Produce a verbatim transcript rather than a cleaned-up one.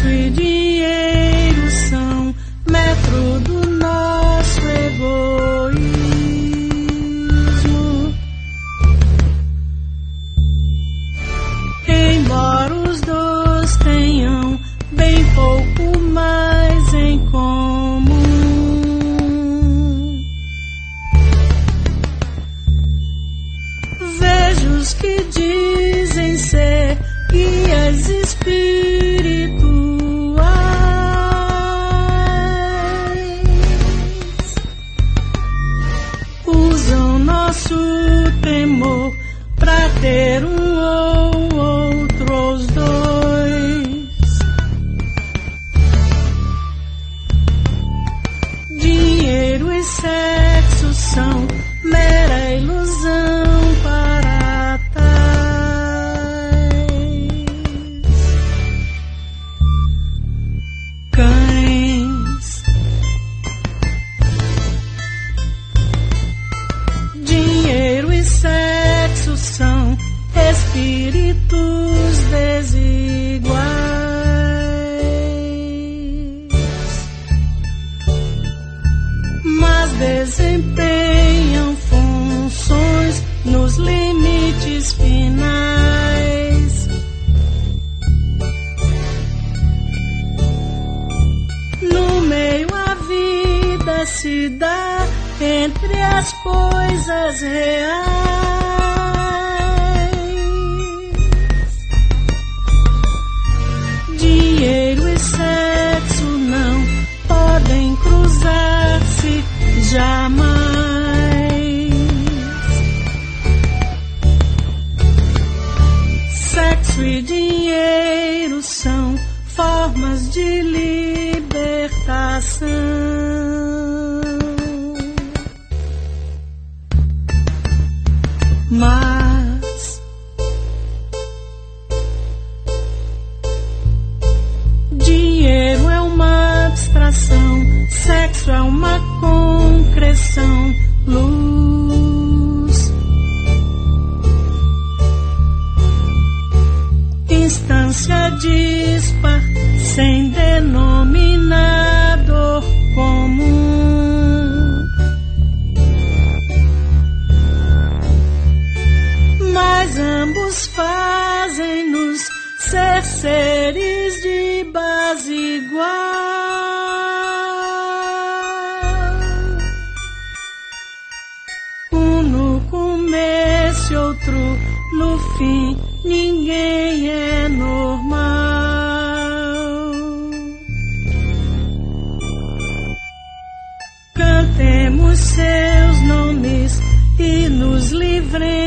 Sexo e dinheiro são metro do nosso egoísmo. Embora os dois tenham bem pouco mais em comum, vejo os que dizem ser guias espirituais, usam nosso temor pra ter um ou outro, os dois. Dinheiro e sexo são mera ilusão para tais cães. Dinheiro e sexo são espíritos desiguais, mas desempenham funções nos limites finais. No meio a vida se dá entre as coisas reais. Dinheiro e sexo não podem cruzar-se jamais. Sexo e dinheiro são formas de libertação. Mas dinheiro é uma abstração, sexo é uma concreção, luz, instância dispar, sem denominador comum. Mas ambos fazem-nos ser seres de base igual. Um no começo e outro no fim, ninguém é normal. Cantemos seus nomes e nos livremos